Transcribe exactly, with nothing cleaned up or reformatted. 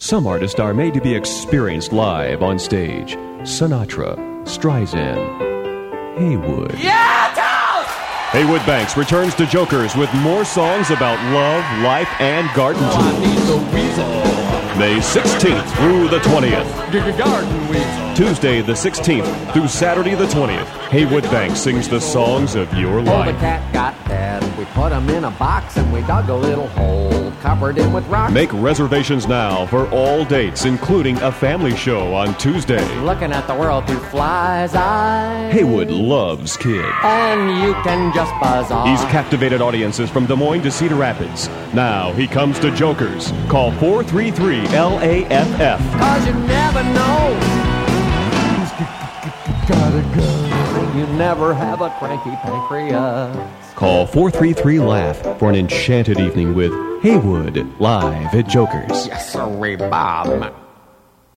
Some artists are made to be experienced live on stage. Sinatra, Streisand, Haywood. Yeah, Town! Haywood Banks returns to Jokers with more songs about love, life, and garden tools. I need the weasel. May sixteenth through the twentieth. Garden weasel. Tuesday the sixteenth through Saturday the twentieth. Haywood Banks sings the songs of your Oh, the life. cat got dead. We put him in a box and we dug a little hole, covered him with rocks. Make reservations now for all dates, including a family show on Tuesday. Looking at the world through flies' eyes. Haywood loves kids. And you can just buzz off. He's captivated audiences from Des Moines to Cedar Rapids. Now he comes to Jokers. Call four three three L A F F. Cause you never know. Gotta go. You never have a cranky pancreas. Call four three three laugh for an enchanted evening with Haywood live at Jokers. Yes, sir, Bob.